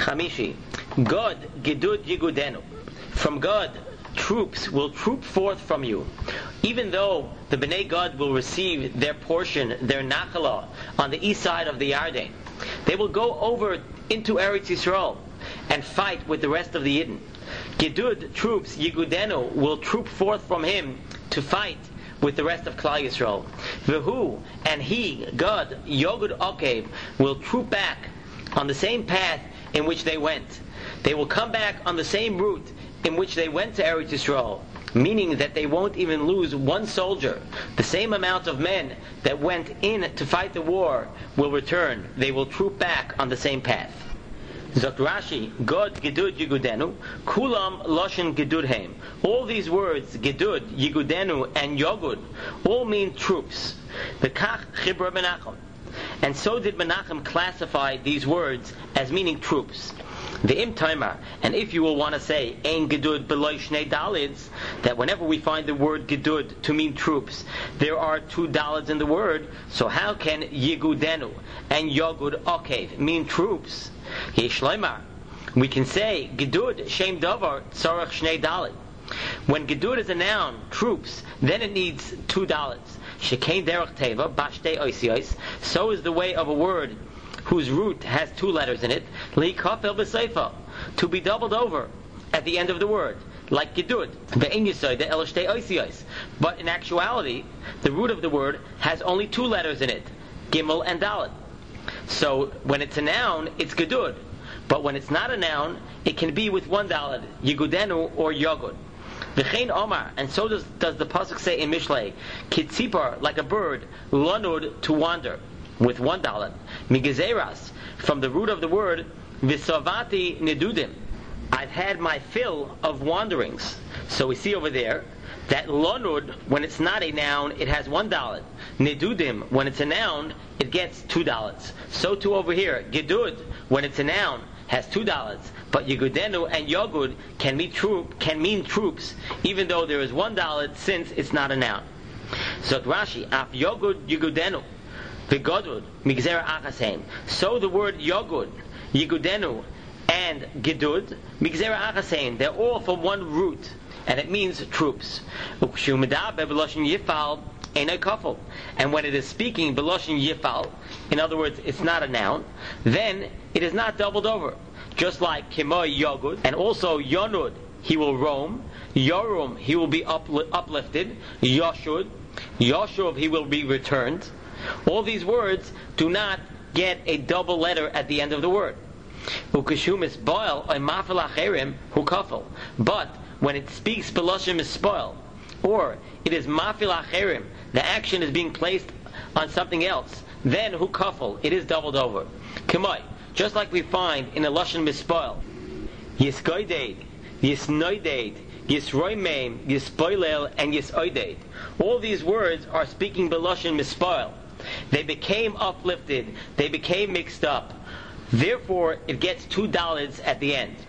Chamishi, God Gidud Yigudenu. From God, troops will troop forth from you. Even though the Bnei Gad will receive their portion, their Nachala, on the east side of the Yarden, they will go over into Eretz Yisrael and fight with the rest of the Yidden. Gidud troops, Yigudenu, will troop forth from him to fight with the rest of Klal Yisrael. Vehu, and he, God, Yogud Okev, will troop back on the same path in which they went. They will come back on the same route in which they went to Eretz Yisrael, meaning that they won't even lose one soldier. The same amount of men that went in to fight the war will return. They will troop back on the same path. Zok Rashi, God Gidud Yigudenu, Kulam Loshen Gidudheim. All these words, Gidud, Yigudenu, and Yogud, all mean troops. The Kach Chibra Menachem. And so did Menachem classify these words as meaning troops. The Im Taimar, and if you will want to say Ein Gedud Beloy Shnei Dalids, that whenever we find the word Gedud to mean troops, there are 2 Dalids in the word, so how can Yigudenu and Yogud Okev mean troops? Yeshleimar, we can say Gedud Shem Davar Tzarech Shnei Dalid. When Gedud is a noun, troops, then it needs 2 Dalids. Shekein Derech Teva Bashtei Oisiyos. So is the way of a word whose root has 2 letters in it, Likafel B'Seifa, to be doubled over at the end of the word, like Gedud, Ve'in Yisod, the Eloshtei Oisiyos. But in actuality, the root of the word has only 2 letters in it, Gimel and Dalet. So when it's a noun, it's Gedud. But when it's not a noun, it can be with 1 Dalet, Yigudenu or Yogud. V'chein Omar, and so does the pasuk say in Mishlei, Kitzipar, like a bird, Lanud, to wander, with 1 Dalet. Migezeras, from the root of the word, Visavati Nedudim, I've had my fill of wanderings. So we see over there that Lanud, when it's not a noun, it has 1 Dalet. Nedudim, when it's a noun, it gets 2 Dalets. So too over here, Gedud, when it's a noun, has 2 Dalets. But Yigudenu and Yogud can mean troops, even though there is 1 Dalet, since it's not a noun. So Rashi, Af Yogud Yigudenu, V'Godud, Migzera Achasem. So the word Yogud, Yigudenu, and Gedud, Migzera Achasem, they're all from 1 root, and it means troops. And when it is speaking Beloshin Yifal, in other words, it's not a noun, then it is not doubled over. Just like Kimoy Yogud, and also Yonud, he will roam, Yorum, he will be uplifted, Yoshud, Yoshuv, he will be returned. All these words do not get a double letter at the end of the word. Ukashumis boil or mafil acherim hukafel. But when it speaks beloshim is spoil, or it is mafil acherim, the action is being placed on something else, then hukafel, it is doubled over. Kamoi, just like we find in a lashon mispoil, yiskoideid, yisnoideid, yisroimeim, yispoilel, and yisoideid. All these words are speaking beloshon mispoil. They became uplifted, they became mixed up. Therefore, it gets 2 Daleds at the end.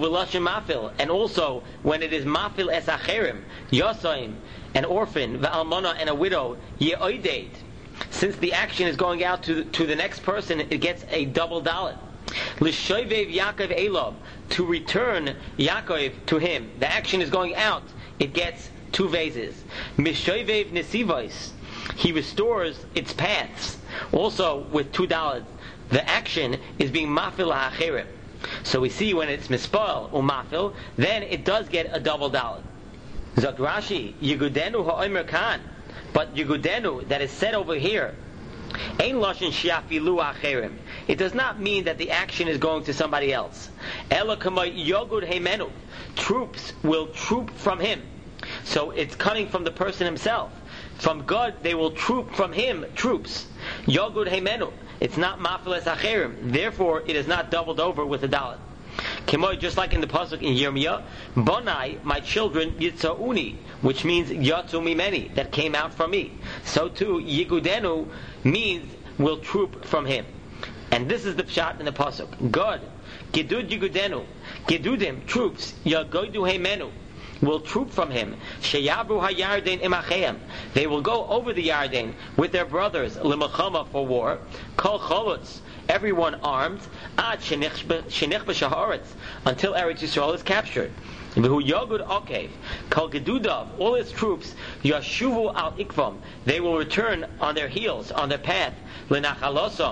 And also, when it is mafil es acherim, yosaim, an orphan, v'almana, and a widow, ye'oideid. Since the action is going out to the next person, it gets a double Dalet. L'shoivev Yaakov Elov, to return Yaakov to him. The action is going out, it gets 2 vases. Mishoivev Nesivos, he restores its paths, also with 2 Daleds. The action is being mafil ha'acherim. So we see when it's mispoil or mafil, then it does get a double Dalet. Zok Rashi, Yigudenu ha'omer kan, but Yigudenu, that is said over here, Ein loshen shiafilu acherim. It does not mean that the action is going to somebody else. Ela kamay Yogud heimenu. Troops will troop from him. So it's coming from the person himself. From God, they will troop from him troops. Yogud heimenu. It's not mafiles acherim. Therefore, it is not doubled over with a Dalet. Kemoy, just like in the pasuk in Yirmiyah, Bonai, my children, Yitzauni, which means Yatzu Mimeni, that came out from me. So too, Yigudenu means will troop from him. And this is the pshat in the pasuk. God, Gedud Yigudenu, Gedudim, troops, Yagodu Heimenu, will troop from him. Sheyabru hayarden imachem. They will go over the Yarden with their brothers, limachama, for war. Kol cholutz, everyone armed, ad shenich b'shaharetz, until Eretz Yisrael is captured. V'hu yogud okev, kol gedudav, all its troops, yashuvu al ikvam, they will return on their heels, on their path, lenachalosam,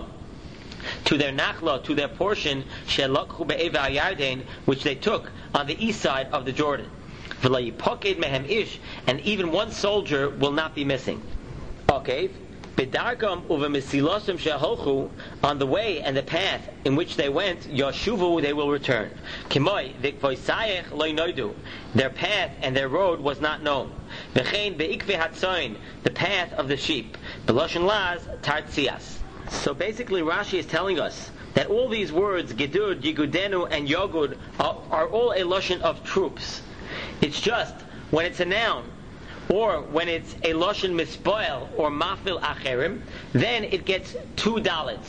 to their nachla, to their portion, shelakhu be'eva yarden, which they took on the east side of the Jordan. V'la yipoked mehem ish, and even one soldier will not be missing. Okay. Bedargam uvemisilosum sheholchu, on the way and the path in which they went, yashuvu, they will return. Kimoi vikvoisayech loy noidu, their path and their road was not known. V'chein beikve hatzoin, the path of the sheep. Beloshen laz tartzias. So basically, Rashi is telling us that all these words, Gedud, Yigudenu, and Yogud, are all a lashon of troops. It's just when it's a noun, or when it's a lashon mispoel or mafil acherim, then it gets $2.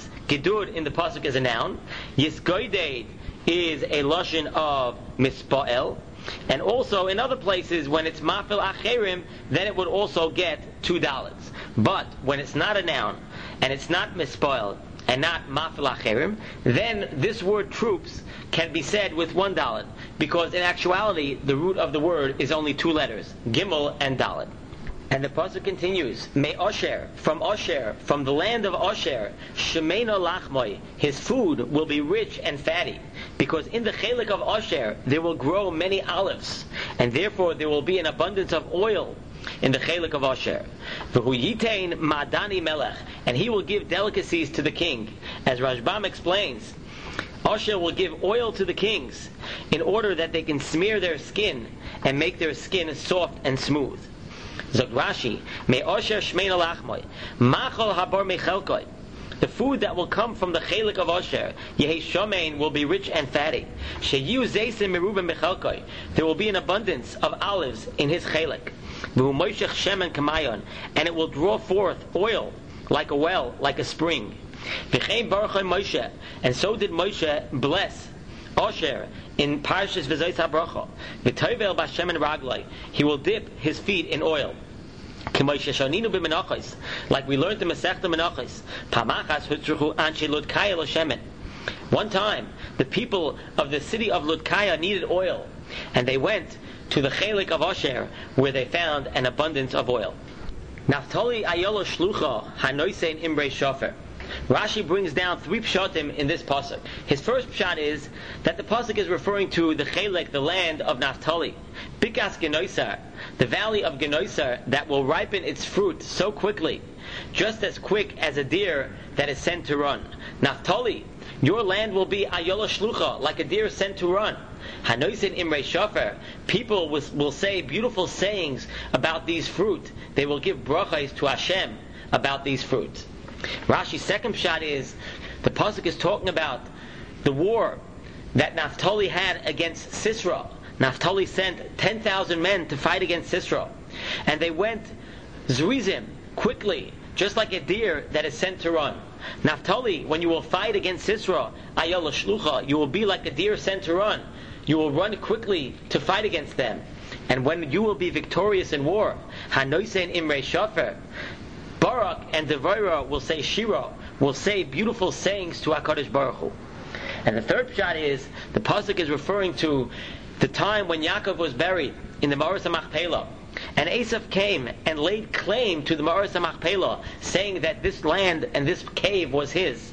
Gedud in the pasuk is a noun. Yisgoideid is a lashon of mispoel. And also in other places, when it's mafil acherim, then it would also get $2. But when it's not a noun, and it's not mispoel, and not mafil acherim, then this word troops can be said with $1, because in actuality the root of the word is only 2 letters, Gimel and Dalet. And the pasuk continues, Me Osher, from the land of Osher, Shemena lachmoi, his food will be rich and fatty, because in the chelik of Osher there will grow many olives, and therefore there will be an abundance of oil in the chelik of Osher. V'hu yitain madani melech, and he will give delicacies to the king. As Rashbam explains, Osher will give oil to the kings in order that they can smear their skin and make their skin soft and smooth. Zog Rashi, Me Osher shmeina lachmoi, machol habar mechelkoi, the food that will come from the chelik of Osher, Yehi Shomein, will be rich and fatty. Sheyu zeisim merubim mechelkoi, there will be an abundance of olives in his chelik. V'hu moishech shemen kamayon, and it will draw forth oil like a well, like a spring. V'chein baruchai Moshe, and so did Moshe bless Osher in Parshas V'zos HaBracha. V'tovel b'shemen ragloi, he will dip his feet in oil. Like we learned in Masechta Menachos, Pamachas hutzruchu anshe Ludkaya l'shemen. One time, the people of the city of Ludkaya needed oil, and they went to the chelik of Osher, where they found an abundance of oil. Naftali ayolo shlucha hanoisein imrei shofer. Rashi brings down 3 pshatim in this pasuk. His first pshat is that the pasuk is referring to the chelik, the land of Naphtali. Bikas Genoisar, the valley of Genoisar, that will ripen its fruit so quickly, just as quick as a deer that is sent to run. Naphtali, your land will be ayola shlucha, like a deer sent to run. Hanoisin imrei shofer, people will say beautiful sayings about these fruit. They will give brachos to Hashem about these fruits. Rashi's second pshat is, the pasuk is talking about the war that Naphtali had against Sisera. Naphtali sent 10,000 men to fight against Sisera, and they went zrizim, quickly, just like a deer that is sent to run. Naphtali, when you will fight against Sisera, ayola shlucha, you will be like a deer sent to run. You will run quickly to fight against them. And when you will be victorious in war, hanoisen imrei shofer, Barak and Devorah will say Shira, will say beautiful sayings to HaKadosh Baruch Hu. And the third pshat is, the pasuk is referring to the time when Yaakov was buried in the Ma'aras HaMachpelah. And Esav came and laid claim to the Ma'aras HaMachpelah, saying that this land and this cave was his.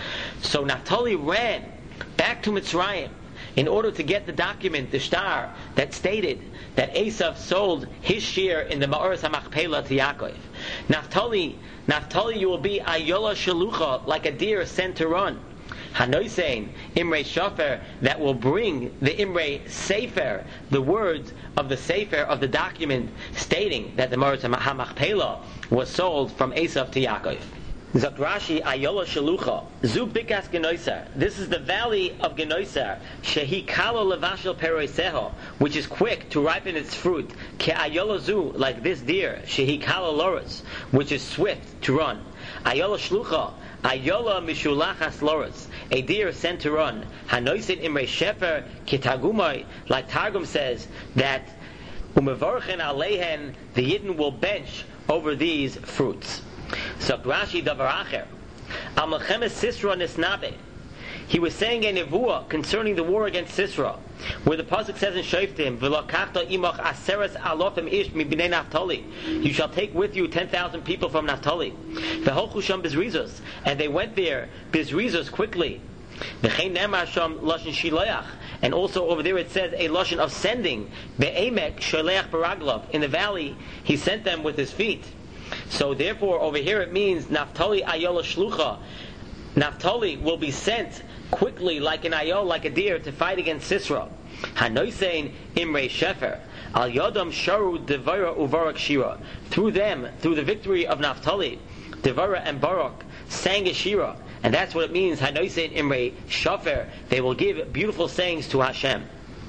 So Naphtali ran back to Mitzrayim in order to get the document, the shtar, that stated that Esav sold his share in the Ma'aras HaMachpelah to Yaakov. Naphtali, you will be ayola shalucha, like a deer sent to run. Hanoisein, Imrei Shofer, that will bring the Imrei Sefer, the words of the Sefer of the document stating that the Ma'aras HaMachpelah was sold from Esav to Yaakov. Zok Rashi, ayola shalucha, zu bikas Genoisar. This is the valley of Genoisar, shehi kalo levashel peroiseho, which is quick to ripen its fruit. Ke ayola zu, like this deer, shehi kalo loris, which is swift to run. Ayola shlucha, ayola mishulachas loris, a deer sent to run. Hanoisin imrei shefer kitagumai, like Targum says that umevorchen alehen, the Yidden will bench over these fruits. So Rashi davar acher, Al Melchemes Sisra Nisnabe. He was saying a nevuah concerning the war against Sisra, where the pasuk says in Shoftim, "V'lokachta imach aseres alofim ish mibnei Naphtali." You shall take with you 10,000 people from Naphtali. V'holchu sham bizrizos, and they went there bizrizos quickly. V'chein nemar sham lashon shiloach, and also over there it says a lashon of sending. Be'emek sholeach baraglav, in the valley he sent them with his feet. So therefore over here it means Naphtali ayola shlucha. Naphtali will be sent quickly like an ayol, like a deer, to fight against Sisra. Hanoisein imrei shefer al yodam sharu devara uvarak shira. Through them, through the victory of Naphtali, Devara and Barak sang a shira, and that's what it means. Hanoisein imrei shefer. They will give beautiful sayings to Hashem.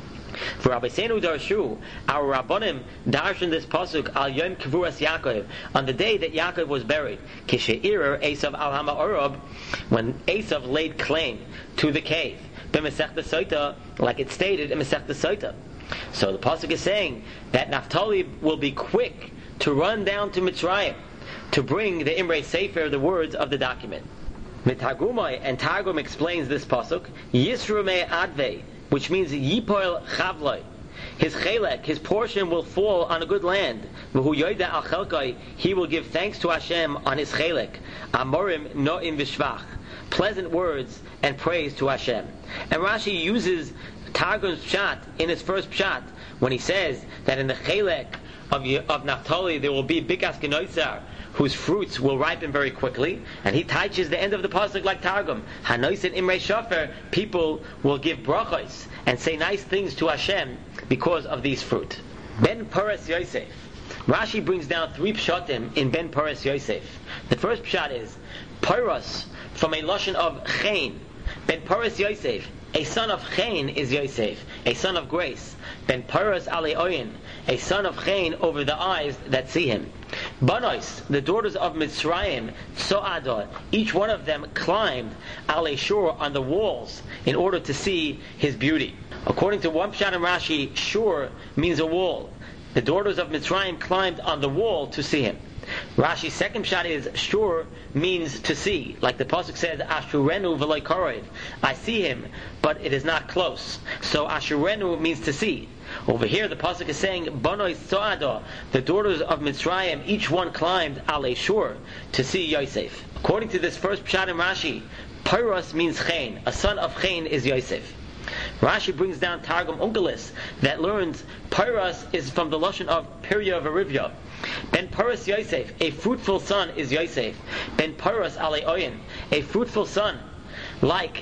For Rabbi Seinu Darshu, our Rabbanim darshan this pasuk al Yom Kivuras Yaakov, on the day that Yaakov was buried. Kishe'irer Esav al Hama when Esav laid claim to the cave. B'Masechta Soita, like it stated in Masechta Soita. So the pasuk is saying that Naphtali will be quick to run down to Mitzrayim to bring the Imrei Sefer, the words of the document. Mitargumai, and Targum explains this pasuk, Yisru me advei, which means Yipoil Chavloi. His chelek, his portion, will fall on a good land. V'hu yoida al chelkai, he will give thanks to Hashem on his chelek. Amorim no'im v'shvach, pleasant words and praise to Hashem. And Rashi uses Targum's pshat in his first pshat when he says that in the chelek of Naphtali there will be bikas genoisar, whose fruits will ripen very quickly, and he touches the end of the pasuk like Targum. Hanoisen imrei shofer, people will give brachos and say nice things to Hashem because of these fruit. Ben Paras Yosef. Rashi brings down 3 pshatim in Ben Paras Yosef. The first pshat is Paras, from a lashon of Chain. Ben Paras Yosef, a son of Chain is Yosef, a son of grace. Ben Paras Ale Oyin, a son of Chain over the eyes that see him. Banos, the daughters of Mitzrayim, So'ada, each one of them climbed Ale Shur, on the walls, in order to see his beauty. According to one pshat in Rashi, Shur means a wall. The daughters of Mitzrayim climbed on the wall to see him. Rashi's second pshat is Shur means to see, like the pasuk says, Ashurenu v'loy karev, I see him, but it is not close. So Ashurenu means to see. Over here the pasuk is saying Banoi So'ada, the daughters of Mitzrayim, each one climbed Ale Shur to see Yosef. According to this first pshat in Rashi, Pyros means Chain, a son of Chain is Yosef. Rashi brings down Targum Unkelis that learns Pyros is from the lashon of Pirya Verivya. Ben Paras Yosef, a fruitful son is Yosef. Ben Paras Ale Oyin, a fruitful son, like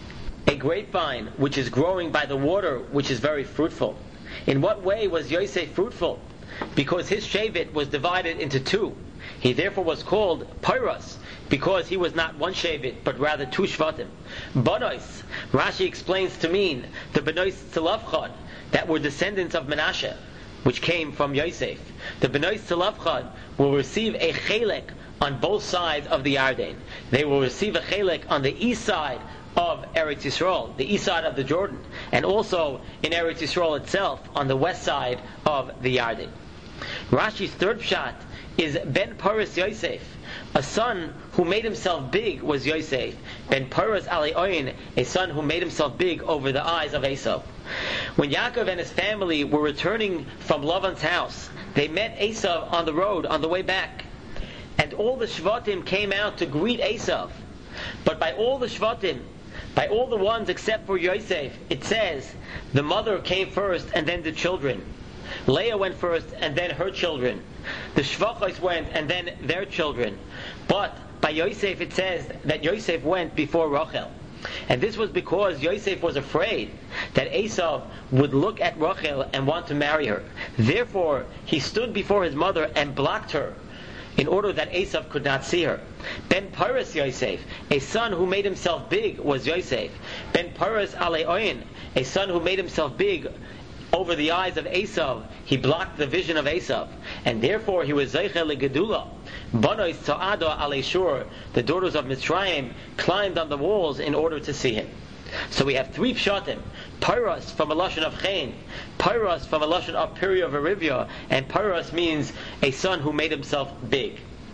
a grapevine which is growing by the water, which is very fruitful. In what way was Yosef fruitful? Because his shevet was divided into 2. He therefore was called Pyros, because he was not one shevet, but rather 2 shvatim. Banos, Rashi explains to mean the Benois Tzelavchad, that were descendants of Menashe, which came from Yosef. The Benois Tzelavchad will receive a chelek on both sides of the Yarden. They will receive a chelek on the east side of Eretz Yisrael, the east side of the Jordan, and also in Eretz Yisrael itself on the west side of the Yarden. Rashi's third pshat is Ben Paras Yosef, a son who made himself big was Yosef. Ben Paras Ale Oyin, a son who made himself big over the eyes of Esau. When Yaakov and his family were returning from Lavan's house, they met Esau on the road on the way back, and all the Shvatim came out to greet Esau. But by all the Shvatim, by all the ones except for Yosef, it says the mother came first and then the children. Leah went first and then her children. The Shvachos went and then their children. But by Yosef it says that Yosef went before Rachel. And this was because Yosef was afraid that Esau would look at Rachel and want to marry her. Therefore he stood before his mother and blocked her, in order that Esau could not see her. Ben Paras Yosef, a son who made himself big was Yosef. Ben Paras Ale Oyin, a son who made himself big over the eyes of Esau, he blocked the vision of Esau, and therefore he was Zeichel Gedula. Banois So'ada Ale Shur, the daughters of Mitzrayim, climbed on the walls in order to see him. So we have 3 pshatim: Pyros from a lashon of Chain, Pyros from a lashon of Pirya Verivya, and Pyros means a son who made himself big.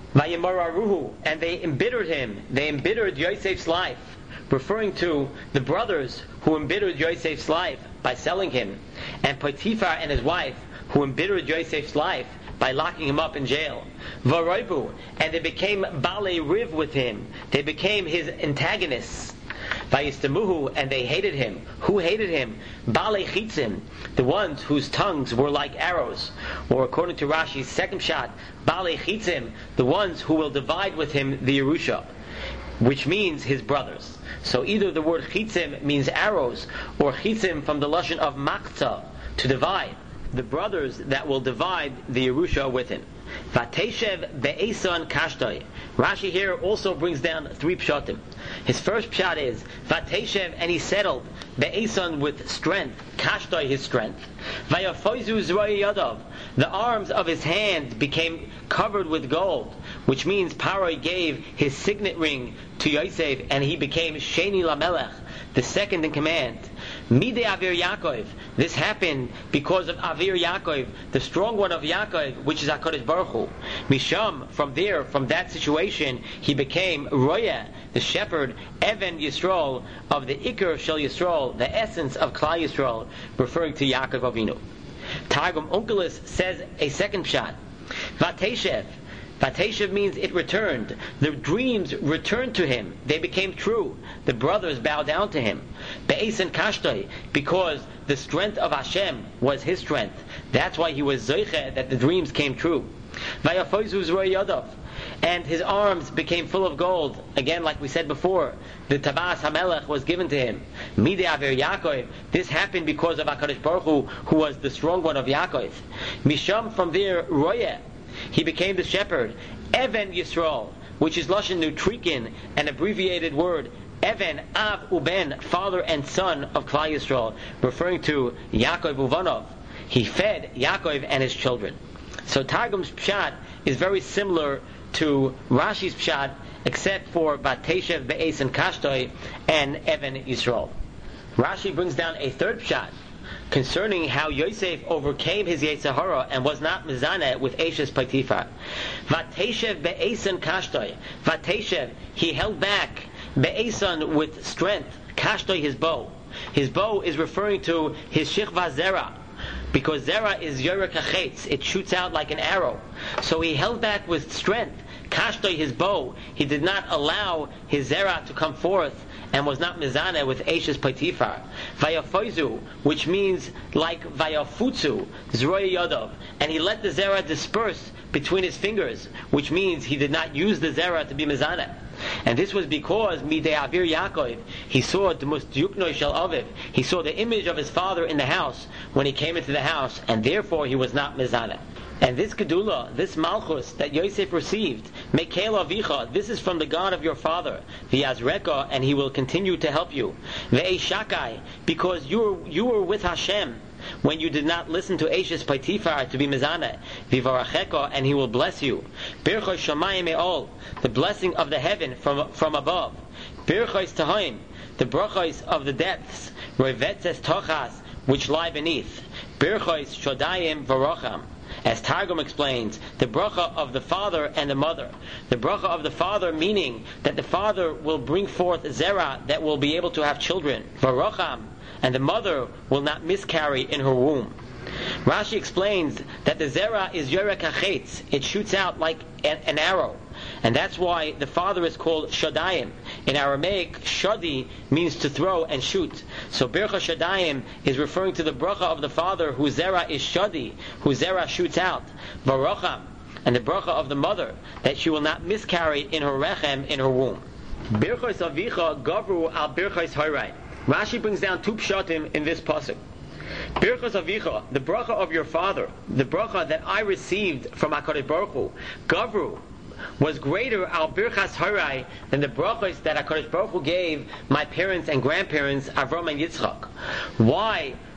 Vayimararuhu, and they embittered him. They embittered Yosef's life, referring to the brothers who embittered Yosef's life by selling him, and Potiphar and his wife who embittered Yosef's life by locking him up in jail. Varoibu, and they became Balei Riv with him. They became his antagonists. Vayistamuhu, and they hated him. Who hated him? Balei Chitzim, the ones whose tongues were like arrows. Or according to Rashi's second shot, Balei Chitzim, the ones who will divide with him the Yerusha, which means his brothers. So either the word Chitzim means arrows, or Chitzim from the lashon of Makta, to divide. The brothers that will divide the Yerusha with him. Vateshev be'eson kashtoi. Rashi here also brings down three pshatim. His first pshat is Vateshev, and he settled be'eson with strength, kashtoi his strength. Vayafoizu zroy yadav. The arms of his hand became covered with gold, which means Paroi gave his signet ring to Yosef, and he became Sheni Lamelech, the second in command. Midei Avir Yaakov. This happened because of Avir Yaakov, the strong one of Yaakov, which is HaKadosh Baruch Hu. Misham, from there, from that situation, he became Roya, the shepherd, Even Yisrael, of the Iker Shel Yisrael, the essence of Klal Yisrael, referring to Yaakov Avinu. Targum Onkelos says a second pshat. Vateshev. Vateshev means it returned. The dreams returned to him. They became true. The brothers bowed down to him. Be'esen kashtoi, because the strength of Hashem was his strength. That's why he was zoiche that the dreams came true. Vayafoizu zroy yadav, and his arms became full of gold. Again, like we said before, the Tabas HaMelech was given to him. Midei Avir Yaakov. This happened because of HaKadosh Baruch Hu, who was the strong one of Yaakov. Misham, from there, Royeh, he became the shepherd. Even Yisrael, which is Lashon Nutrikin, an abbreviated word. Even, Av Uben, father and son of Klal Yisrael, referring to Yaakov Uvanov. He fed Yaakov and his children. So Targum's pshat is very similar to Rashi's pshat, except for Vateshev Be'es and Kashtoi and Even Yisrael. Rashi brings down a third pshat concerning how Yosef overcame his Yetzer Hara and was not mizaneh with Eshes Potiphar. Vateshev be'esan kashtoi. Vateshev, he held back be'esan with strength. Kashtoi, his bow. His bow is referring to his shichva zera, because zera is yorek hachetz. It shoots out like an arrow. So he held back with strength. Kashtoi, his bow. He did not allow his zera to come forth, and was not mizaneh with Eshes Potiphar. Vayafoizu, which means like Vayafutzu, Zroy Yodov, and he let the zera disperse between his fingers, which means he did not use the zera to be mizaneh. And this was because Midei Avir Yaakov, he saw Dmus Yuknoi Shel Aviv, he saw the image of his father in the house when he came into the house, and therefore he was not mizaneh. And this Gedula, this Malchus that Yosef received, Mekel Avicha, this is from the God of your father, V'yazreka, and he will continue to help you. Ve'eshakai, because you were with Hashem when you did not listen to Eshes Potiphar to be mizaneh. V'varacheka, and he will bless you. Birchos Shamayim Me'ol, the blessing of the heaven from above. Birchos Tahaim, the brachos of the depths. Revetzes Tochas, which lie beneath. Birchos Shodayim Varocham. As Targum explains, the bracha of the father and the mother. The bracha of the father meaning that the father will bring forth zera that will be able to have children. Varocham, and the mother will not miscarry in her womb. Rashi explains that the zera is yorek hachetz. It shoots out like an arrow. And that's why the father is called Shadayim. In Aramaic, Shadi means to throw and shoot. So Bircha Shadayim is referring to the bracha of the father whose zera is Shadi, whose zera shoots out. Varocham, and the bracha of the mother, that she will not miscarry in her rechem, in her womb. Birchos Avicha Gavru al Birchos Horai. Rashi brings down two pshatim in this pasuk. Birchos Avicha, the bracha of your father, the bracha that I received from HaKadosh Baruch Hu, Gavru, was greater al birchas harai than the brachos that HaKadosh Baruch Hu gave my parents and grandparents Avram and Yitzchak. Why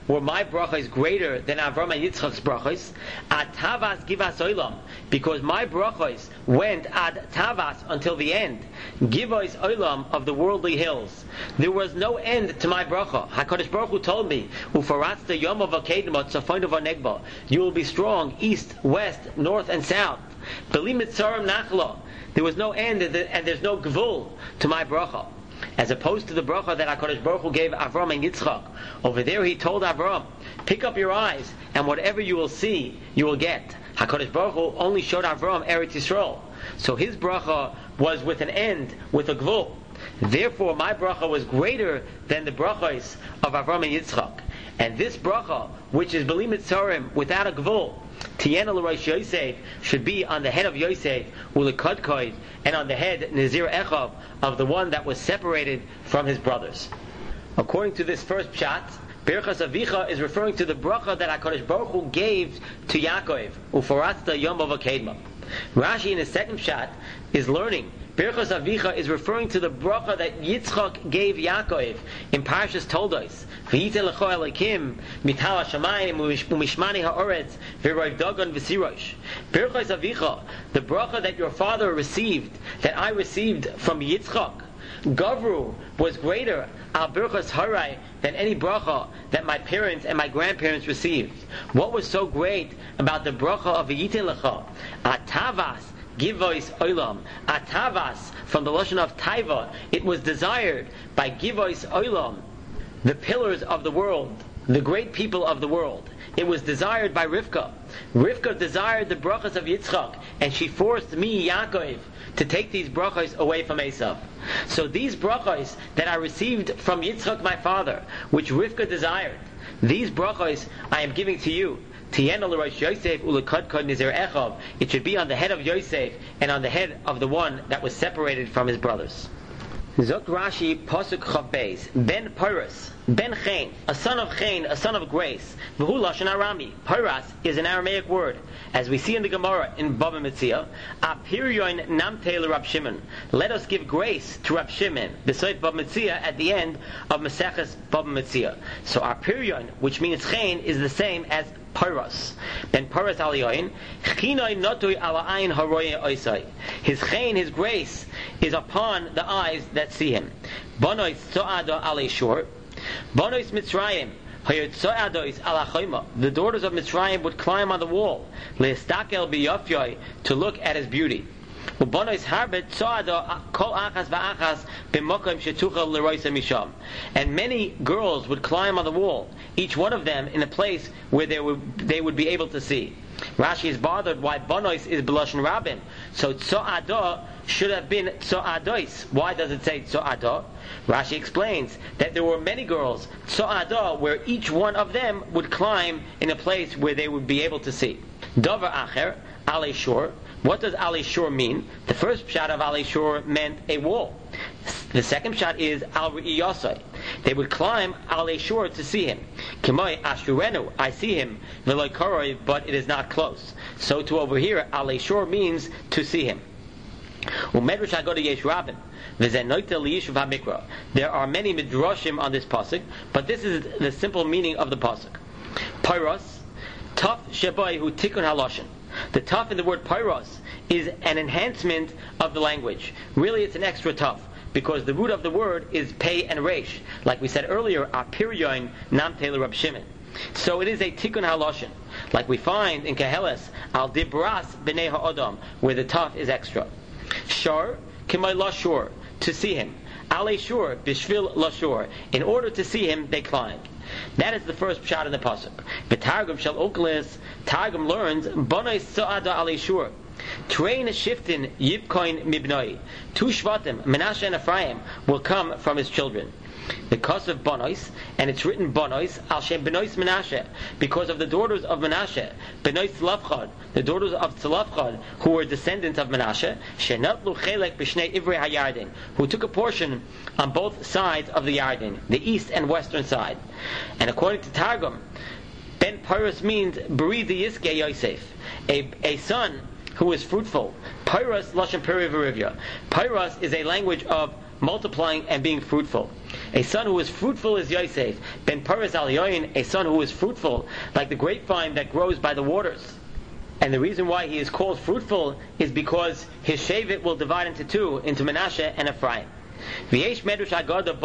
were my brachos greater than Avram and Yitzchak's brachos? Ad Tavas Givas Olam, because my brachos went ad Tavas until the end. Givos Olam of the worldly hills. There was no end to my bracha. HaKadosh Baruch Hu told me, Ufaratz Yom Avakedma Tzafon Negba. You will be strong east, west, north, and south. Beli Mitzarim Nachla. There was no end and there's no gvul to my bracha. As opposed to the bracha that HaKadosh Baruch Hu gave Avram and Yitzchak. Over there he told Avram, pick up your eyes and whatever you will see, you will get. HaKadosh Baruch Hu only showed Avram Eretz Yisrael. So his bracha was with an end, with a gvul. Therefore my bracha was greater than the brachas of Avram and Yitzchak. And this bracha, which is Beli Mitzarim without a gvul, Tiena l'Rosh Yosef, should be on the head of Yosef, U'lekadkod, and on the head Nazir Echav, of the one that was separated from his brothers. According to this first pshat, Birchas Avicha is referring to the bracha that HaKadosh Baruch Hu gave to Yaakov, Uforatzta Yom Avakedma. Rashi in his second pshat is learning Birchas Avicha is referring to the bracha that Yitzchak gave Yaakov in Parshas Toldos. V'yiteh lecho Elokim mital hashamayim u'mishmani ha'oretz v'roiv dagon v'sirosh. Birchas Avicha, the bracha that your father received, that I received from Yitzchak, Gavru was greater al Birchas Harai than any bracha that my parents and my grandparents received. What was so great about the bracha of V'yiteh lecho? Atavas Givois Olam. Atavas, from the Lashon of Taiva, it was desired by Givois Olam, the pillars of the world, the great people of the world. It was desired by Rivka. Rivka desired the brachas of Yitzchak, and she forced me, Yaakov, to take these brachas away from Esav. So these brachas that I received from Yitzchak my father, which Rivka desired, these brachas I am giving to you. Tiena l'Rosh Yosef u'lekadkod Nazir Echav. It should be on the head of Yosef and on the head of the one that was separated from his brothers. Zok Rashi Pasuk Chav Beis Ben Pyrus Ben Chain, a son of Chain, a son of grace. V'hu Lashon Arami. Pyrus is an Aramaic word, as we see in the Gemara in Bava Metzia. Apiryon Namte l'Rab Shimon. Let us give grace to Rab Shimon. Beside Bava Metzia at the end of Maseches Bava Metzia. So Apiryon, which means Chain, is the same as Pyrus. Ben Pyrus Aliyoin Chinoi Notui Ala Ayin Haroye Oisai. His Chain, his grace, is upon the eyes that see him. Bonois Tzo'ado Ale Shur. Bonois Mitzrayim. The daughters of Mitzrayim would climb on the wall, to look at his beauty. And many girls would climb on the wall, each one of them in a place where they would be able to see. Rashi is bothered why Bonois is B'lashon Rabin. So Tzo'ado should have been Tzo'adois. Why does it say Tzo'ado? Rashi explains that there were many girls, Tzo'ado, where each one of them would climb in a place where they would be able to see. Dover Acher, Ale Shur. What does Ale Shur mean? The first pshat of Ale Shur meant a wall. The second pshat is Al Re'iyosai. They would climb Ale Shur to see him. Kimoi Ashurenu, I see him. V'loi koroi, but it is not close. So to over here, Ale Shur means to see him. Umedrash Hagoda Yesh Rabin. There are many midrashim on this pasuk, but this is the simple meaning of the pasuk. Pyros, taf sheboi hu tikkun haloshin. The taf in the word pyros is an enhancement of the language. Really, it's an extra taf, because the root of the word is pei and reish. Like we said earlier, apiryon namte l'Rab Shimon. So it is a tikkun haloshin, like we find in Keheles al dibras b'nei ha'odam, where the taf is extra. Shar kimay lashur, to see him. Ale shur bishvil lashur, in order to see him they climbed. That is the first pshat in the pasuk. B'targum shel okles, Targum learns bonai so'ada ale shur. Train shiftin yibkoin mibnoi. Two shvatim, Menashe and Ephraim, will come from his children. Because of Bonois, and it's written Bonois, al shem Benois Menashe, because of the daughters of Menashe, Benois Tzlafchad, the daughters of Tzlafchad, who were descendants of Menashe, shenatlu chelek b'shnei ivrei hayarden, who took a portion on both sides of the Yarden, the east and western side. And according to Targum, Ben Pyrus means Beri the Yiske Yosef, a son who is fruitful. Pyrus Lashon Peri V'Rivya. Pyrus is a language of multiplying and being fruitful. A son who is fruitful is Yosef. Ben Paras al Yoin, a son who is fruitful, like the grapevine that grows by the waters. And the reason why he is called fruitful is because his Shevet will divide into two, into Menashe and Ephraim. There is a Medrash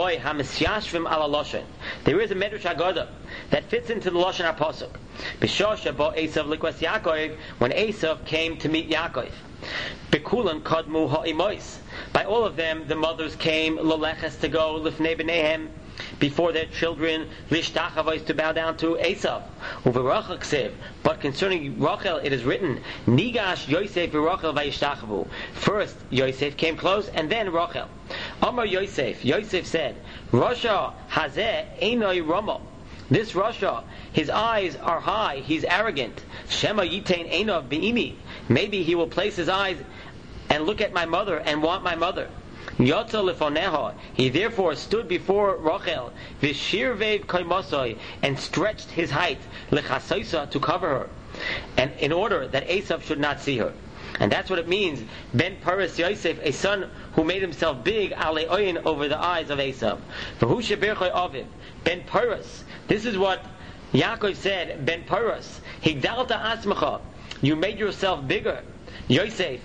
Agada that fits into the Lashon HaPasuk. B'shosha bo Esav likwas Yaakov, when Esav came to meet Yaakov. Bekulan kadmu ha'imois. By all of them, the mothers came leleches to go lifnei b'neihem, before their children, lishtachavos, to bow down to Esav. Uverachel ksiv. But concerning Rachel, it is written, Nigash Yosef v'Rachel vayishtachavu. First Yosef came close, and then Rachel. Amar Yosef. Yosef said, Rasha hazeh einoi ramo. This Rasha, his eyes are high, he's arrogant. Shema yitain einov be'imi. Maybe he will place his eyes and look at my mother and want my mother. Yotza lefoneha. He therefore stood before Rachel, v'shirvev koimosoi, and stretched his height, lechasoisa, to cover her, and in order that Esav should not see her. And that's what it means. Ben Paras Yosef, a son who made himself big, aleoyin, over the eyes of Esav. V'hu sheberchoi aviv. Ben Paras. This is what Yaakov said. Ben Paras. Higdalta asmacha. You made yourself bigger. Yosef,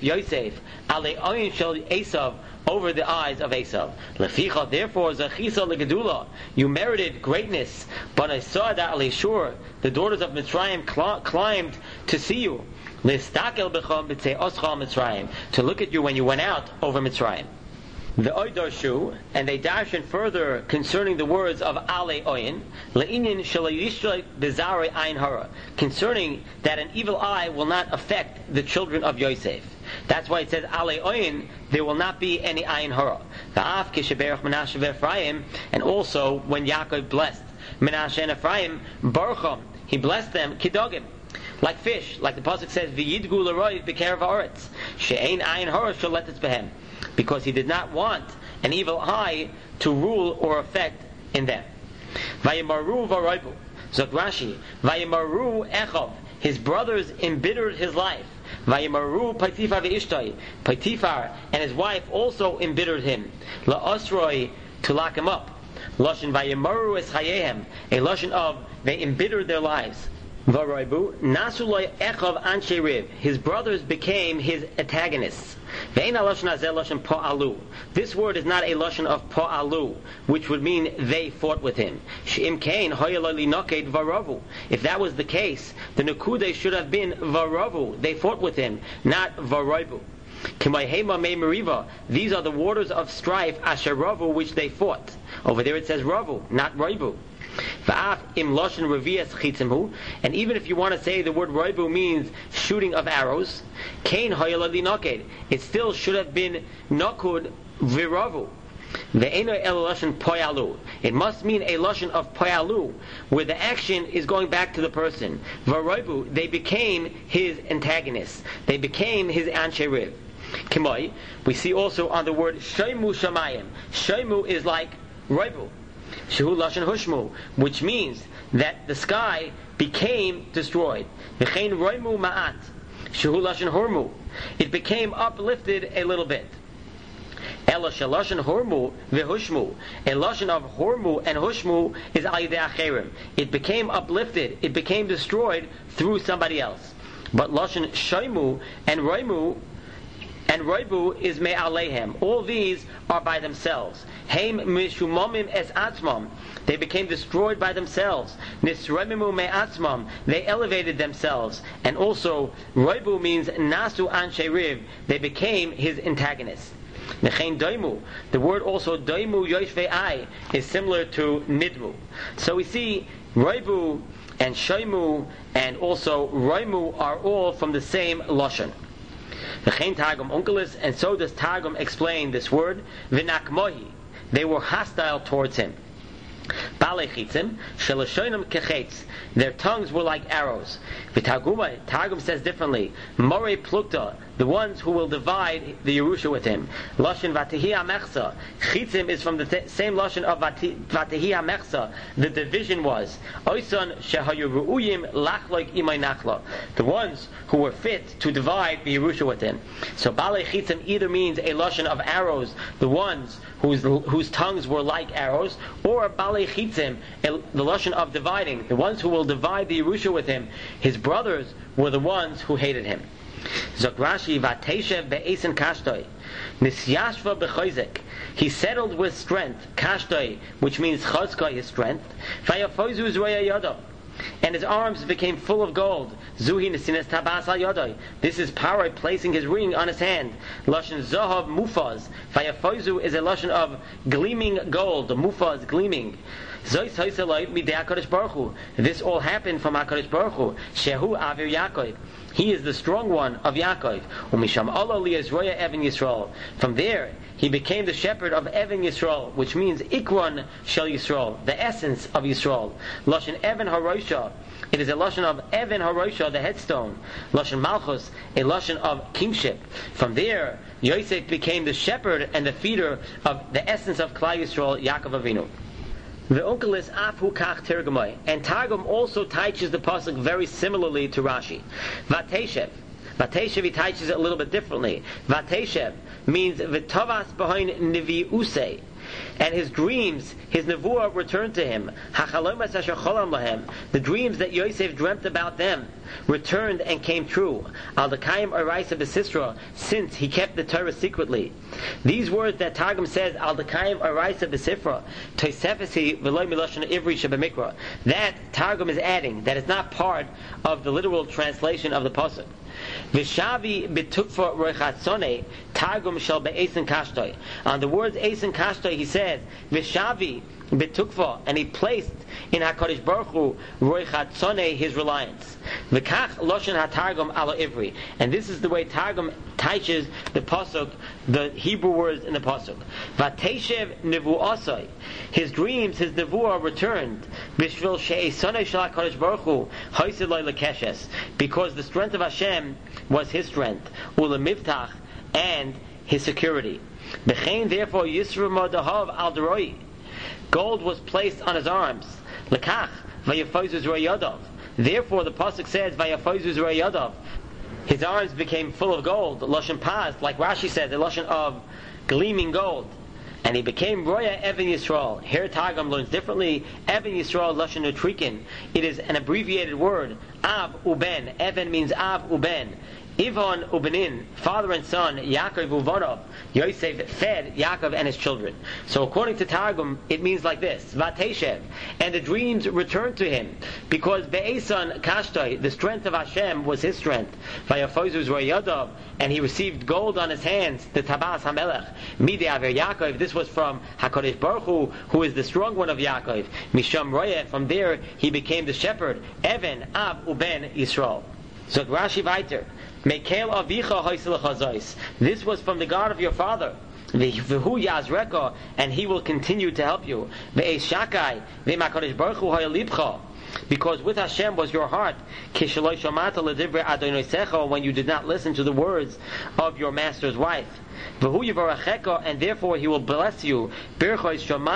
aleoyin shel Esav, over the eyes of Esav. Leficha, therefore, zachisa legedula, you merited greatness. But I saw that Alishur, the daughters of Mitzrayim, climbed to see you. Listakel b'cham b'tzei oscha Mitzrayim, to look at you when you went out over Mitzrayim. The Oidarshu, and they darshan further concerning the words of Ale Oyin, le'inyin shalayishloik bezarei ayin hara, concerning that an evil eye will not affect the children of Yosef. That's why it says Ale Oyin, there will not be any ayin hara. Va'af kisheberach Menashe ve'Ephraim, and also when Yaakov blessed Menashe and Ephraim, Barucham, he blessed them kidogim, like fish, like the pasuk says, v'yidgu l'roiv b'kerev haaretz, she'ein ayin hara shaletetz behem, because he did not want an evil eye to rule or affect in them. Vayimaru v'roivu, Zok Rashi, Vayimaru Echov, his brothers embittered his life. Vayimaru Potifar ve'ishtoi, Potifar and his wife also embittered him. La'osroi, to lock him up. Lashon Vayimaru es chayehem, a lashon of they embittered their lives. Varoibu Nasuloi Echov Anshe Riv, his brothers became his antagonists. Ve'ena lashon hazeh lashon po'alu. This word is not a lashon of po'alu, which would mean they fought with him. She'im kain hoyalali noked varavu. If that was the case, the nekude should have been varavu. They fought with him, not varoibu. Kimayhema me meriva. These are the waters of strife, asheravu, which they fought. Over there it says ravu, not roibu. And even if you want to say the word roibu means shooting of arrows, it still should have been nokud viravu. It must mean a lashon of poyalu, where the action is going back to the person. Varoibu, they became his antagonists. They became his anshe riv. Kimoi, we see also on the word shoimu shamayim. Shoimu is like roibu. Shehu lashon hushmu, which means that the sky became destroyed. V'chein roimu ma'at. Shehu lashon hormu. It became uplifted a little bit. Ela shalashon hormu v'hushmu. A lashon of hormu and hushmu is al yidei acherim. It became uplifted. It became destroyed through somebody else. But lashon shoimu and roimu and roibu is me'alehem. All these are by themselves. Heim mishumomim es atzmam. They became destroyed by themselves. Nisremimu me'atzmam. They elevated themselves. And also, roibu means nasu anshe riv. They became his antagonists. Nechein doimu. The word also doimu yoshvei ai is similar to nidmu. So we see roibu and shoimu and also roimu are all from the same lashon. V'chein Targum Onkelos, and so does Targum explain this word, v'nakmohi, they were hostile towards him. Balei chitzim, shelashonim kechetz, their tongues were like arrows. V'targumai, Targum says differently, morei plukta, the ones who will divide the Yerusha with him. Lashon v'tehi amechsa, chitzim is from the same lashon of v'tehi amechsa, the division was, oison shehayu ru'uyim lachloik imay nachla, the ones who were fit to divide the Yerusha with him. So balei chitzim either means a lashon of arrows, the ones whose tongues were like arrows, or Balei Chitzim, the lashon of dividing, the ones who will divide the Yerusha with him. His brothers were the ones who hated him. Zok Rashi, Vateshev be'esen kashtoi, Nisyashva b'choizek. He settled with strength, kashtoi, which means chazka, his strength. Vayafozu zroya yodo, and his arms became full of gold. Zuhi nesines tabas al yodoi. This is Paro placing his ring on his hand. Lashon zohav mufaz. Vayafozu is a lashon of gleaming gold. Mufaz, gleaming. This all happened from HaKadosh Baruch Hu. Shehu Avir Yaakov. He is the strong one of Yaakov. Umisham Allah liyazroya Even Yisrael. From there, he became the shepherd of Even Yisrael, which means Ikron Shel Yisrael, the essence of Yisrael. Lashon Even Harosha. It is a lashon of Even Harosha, the headstone. Lashon Malchus, a lashon of kingship. From there, Yosef became the shepherd and the feeder of the essence of Klal Yisrael, Yaakov Avinu. The uncle is Afu Kach Tirgamai, and Targum also teaches the pasuk very similarly to Rashi. Vateshev he teaches it a little bit differently. Vateshev means V'tovas behind Nivi Usei, and his dreams, his nevuah returned to him. Hachalomas asher cholam lahem, the dreams that Yosef dreamt about them returned and came true. Al dekayim oraisa b'sisra, since he kept the Torah secretly. These words that Targum says, Al dekayim oraisa b'sifra, toisefesi v'loy miloshen ivri shebemikra, that Targum is adding, that is not part of the literal translation of the pasuk. Vishavi betukfa roichatzone, Targum shall be'esen kashtoi. On the words esen kashtoi, he says, Vishavi betukfa, and he placed in HaKadosh Baruch Hu roichatzone, his reliance. V'kach loshen haTargum ala ivri, and this is the way Targum teaches the pasuk, the Hebrew words in the pasuk. Vateshev nevuosai, his dreams, his nevuah returned. Bishvil she'esonei shel HaKadosh Baruch Hu haisid loy lekeshes, because the strength of Hashem was his strength, ulemivtach, and his security. B'chein therefore yisru modahav al deroi, gold was placed on his arms. Lekach vayafozu zroy yadav. Therefore, the pasuk says, "Vayafozu zroy yadav." His arms became full of gold. Lashon paz, like Rashi says, the lashon of gleaming gold. And he became Roya Even Yisrael. Here Targum learns differently. Even Yisrael lashon utrikin. It is an abbreviated word. Av uben. Even means Av uben. Ivon ubenin, father and son, Yaakov uvonov. Yosef fed Yaakov and his children. So according to Targum, it means like this: Vateshev, and the dreams returned to him, because Be'esan Kashtoi, the strength of Hashem was his strength. Vayafozu Zroyadav, and he received gold on his hands. The Tabas Hamelech, Mide Aver Yaakov. This was from HaKadosh Baruch Hu, who is the strong one of Yaakov. Misham Roya. From there he became the shepherd. Even Av Uben Yisrael. So Rashi Vayter. Mekel avicha hoisel chazais. This was from the God of your father. V'hu yazreka, and he will continue to help you. Ve'es shakai, ve'makadosh baruch hu hayalibcha. Because with Hashem was your heart. Kishaloi shomata ledivre adonosecha, when you did not listen to the words of your master's wife. V'hu yivaracheka, and therefore he will bless you. Birchoi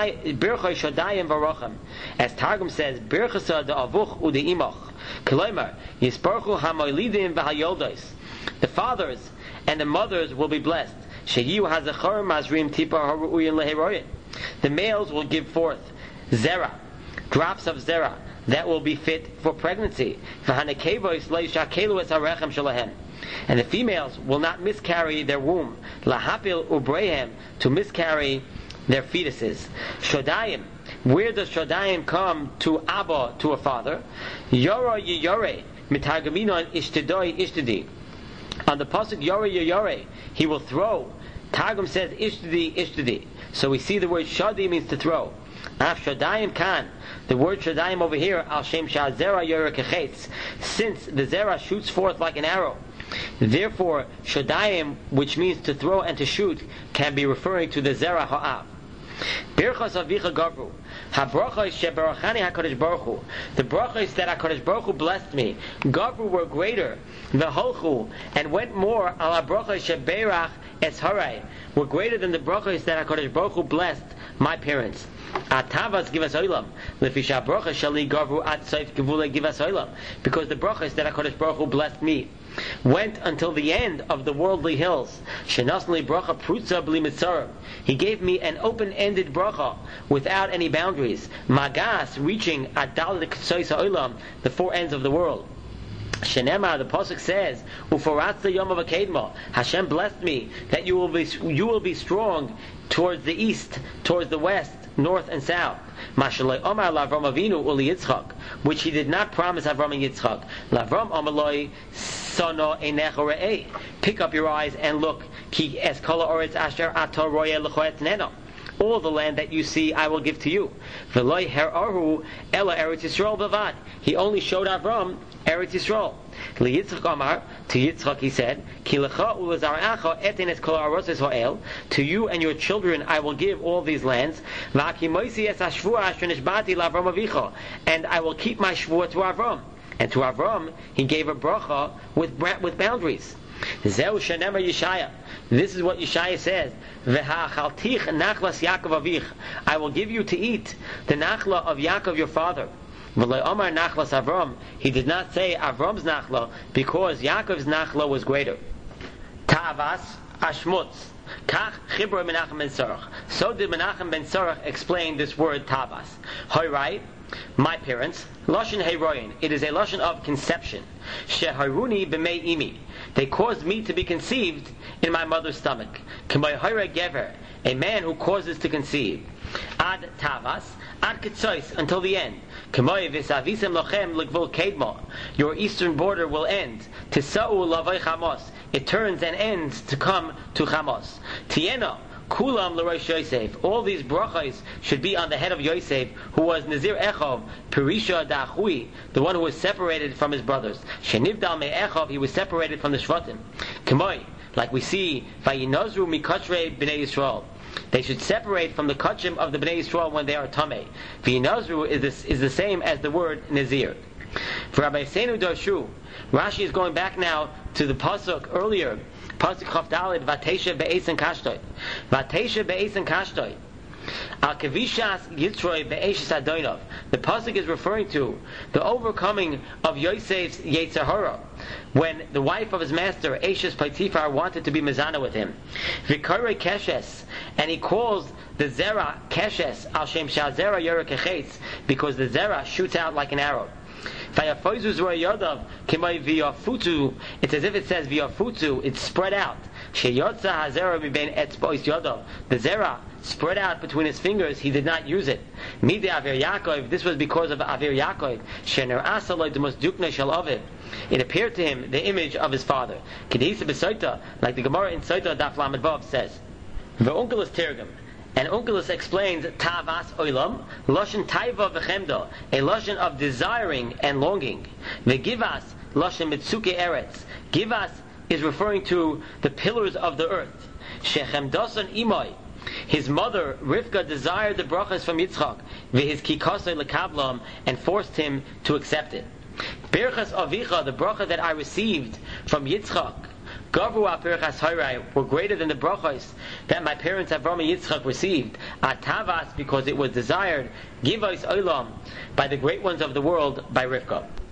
shodayim varochem. As Targum says, birchasa de'avuch u'de'imach. K'loimer, yisparchu hamoilidim v'hayoldos. The fathers and the mothers will be blessed. Sheyu hazachar mazrim tipa haru'uyin leheroyin. The males will give forth zera, drops of zera, that will be fit for pregnancy. And the females will not miscarry their womb. Lahapil ubrehem, to miscarry their fetuses. Shodayim, where does Shodayim come to Abba, to a father? Yora yiyore, mitagaminon ishtidoi ishtidi. On the pasuk Yore Yore, he will throw. Targum says Ishtidi Ishtidi. So we see the word Shadi means to throw. Af Shadayim Kan. The word Shadayim over here, Al Shem Shah Zera Yore Kechetz. Since the Zera shoots forth like an arrow. Therefore, Shadayim, which means to throw and to shoot, can be referring to the Zera Ha'av. Birchas Avicha Gavru. HaBrachos shebarachani HaKadosh Baruch Hu. The brachos that HaKadosh Baruch Hu blessed me, Gavru, were greater. V'holchu, and went more. Al HaBrachos sheberach es harai, were greater than the brachos that HaKadosh Baruch Hu blessed my parents. Atavas givas olam, lefisha bracha shali gavru at seif gevule givas olam, because the brachas that HaKadosh Baruch Hu blessed me went until the end of the worldly hills. Shenasli bracha prutza bli mitzarim. He gave me an open-ended bracha without any boundaries. Magas reaching at dalik soisa olam, the four ends of the world. Shenema, the pasuk says, "Uforatza yom of akedma." Hashem blessed me that you will be strong towards the east, towards the west, north and south. Mashaloi Omar Lavram Avinu Uli Yitzchak, which he did not promise Avram and Yitzchak. Lavram Amaloi Sono Einecha Re'eh. Pick up your eyes and look. Ki es kol ha'oretz asher ato royeh l'choetz neno. All the land that you see I will give to you. V'loi her'aru ela Eretz Yisrael bavad. He only showed Avram Eretz Yisrael. LeYitzchak Amar, to Yitzchak he said, Ki lecha u'lezarecha etin es kol ha'aroses ha'el. To you and your children I will give all these lands. V'aki moisi es hashvua asher nishbati l'Avram avicha. And I will keep my shvua to Avram. And to Avram he gave a bracha with boundaries. Zeu shenemar Yeshaya. This is what Yeshaya says. V'ha'achaltich nachlas Yaakov avich. I will give you to eat the nachla of Yaakov your father. V'lo Omar nachlas Avram. He did not say Avram's nachla because Yaakov's nachla was greater. Ta'avas ashmutz. Kach chibur Menachem ben Tzarach. So did Menachem ben Tzarach explain this word Tavas. Horai, my parents, lashon heiroyin. It is a lashon of conception. Sheharuni b'mei imi. They caused me to be conceived in my mother's stomach. K'may hoira gever, a man who causes to conceive. Ad Tavas, ad Ketzois, until the end. K'may v'savisem lochem l'gvul kedma. Your eastern border will end. Tisa'u lavay Chamos. It turns and ends to come to Chamos. Tiena, Kulam l'Rosh Yosef. All these brachos should be on the head of Yosef, who was Nazir Echov, Perisha Da'achui, the one who was separated from his brothers. Shenivdal me'echov, he was separated from the Shvatim. K'may, like we see, Vayinozru mikatre b'nei Yisrael. They should separate from the kachim of the b'nei Yisrael when they are tamei. Vayinozru is the same as the word Nazir. For Rabbi Seinu Darshu, Rashi is going back now to the pasuk earlier. Pasuk Chaf Daled, Vatesha be'eisen kashtoi. Vatesha be'eisen kashtoi. Al kavishas yitzroi be'eshes adonov. The pasuk is referring to the overcoming of Yosef's Yetzer Hara when the wife of his master Eshes Potiphar wanted to be mezana with him. Vikare Keshes, and he calls the Zera Keshes al shem shazera yorekechetz, because the Zera shoots out like an arrow. It's as if it says V'yafutu, it's spread out. The Zera spread out between his fingers, he did not use it. This was because of Avir Yaakov. It appeared to him the image of his father. Like the Gemara in Soita Daf Lamed Vav says. The Onkelos Tirgum. And Onkelos explains Tavas Olam, Lashon Taiva v'chemda, a Lashon of desiring and longing. V'givas, Lashon Mitzuke Eretz. Givas is referring to the pillars of the earth. Shechemdasan Imai. His mother, Rivka, desired the brachas from Yitzchak, v'his kikasei lekablam, and forced him to accept it. Birchas Avicha, the bracha that I received from Yitzchak, Gavru Apirchas Hayrai, were greater than the brachos that my parents Avram and Yitzchak received. Atavas, because it was desired. Givos Olam, by the great ones of the world, by Rivka.